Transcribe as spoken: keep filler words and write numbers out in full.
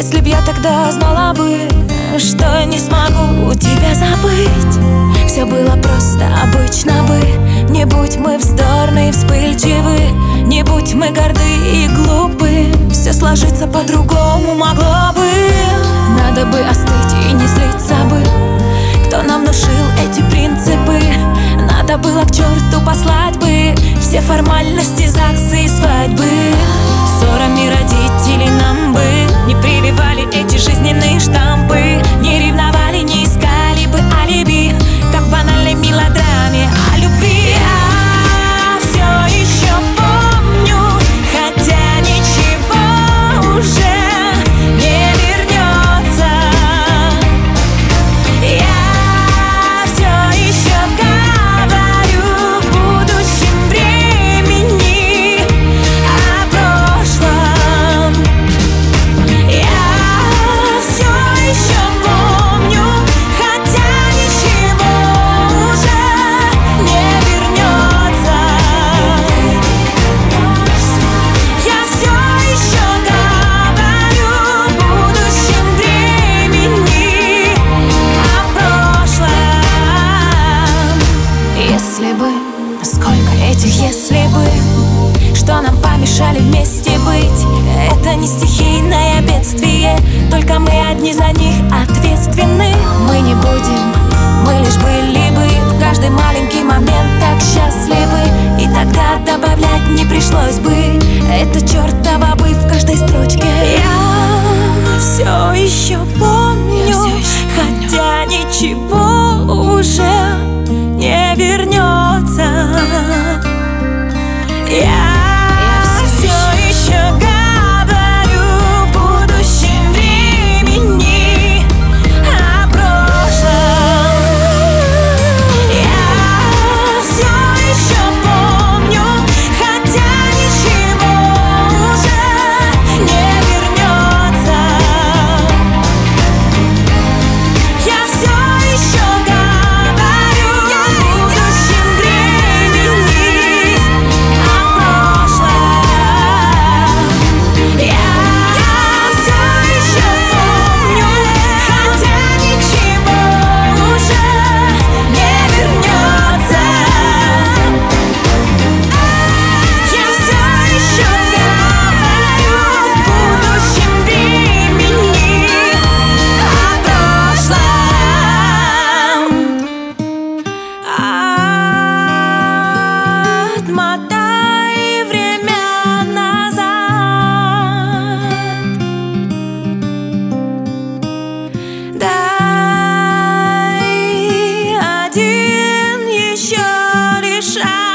Если б я тогда знала бы, что не смогу тебя забыть, все было просто обычно бы. Не будь мы вздорны и вспыльчивы, не будь мы горды и глупы, все сложится по-другому могло бы. Надо бы остыть и не злиться бы, кто нам внушил эти принципы. Надо было к черту послать бы все формальности, ЗАГСы и свадьбы. Ссорами родителей нам бы не прививали эти жизненные штампы, не ревновали, не искали бы алиби, как в банальной мелодраме о любви. Я все еще помню, хотя ничего уже не вернется. Я все еще говорю в будущем времени о прошлом. Я все еще помню, хотя ничего уже не вернется. Я все еще говорю в будущем времени о прошлом. Если бы, сколько этих если бы, что нам помешали вместе быть. Это не стихийное бедствие, только мы одни за них ответственны. Мы не будем, мы лишь были бы в каждый маленький момент так счастливы, и тогда добавлять не пришлось бы это чертово бы в каждой строчке. Я все еще помню, хотя ничего уже не вернется. Я все еще говорю в будущем времени о прошлом. Я все еще помню, хотя ничего уже не вернется. Я все еще говорю в будущем времени о прошлом. Я все еще помню, хотя ничего уже не вернется. Я все еще говорю в будущем времени о прошлом. Отмотай время назад, дай один еще лишь шаг.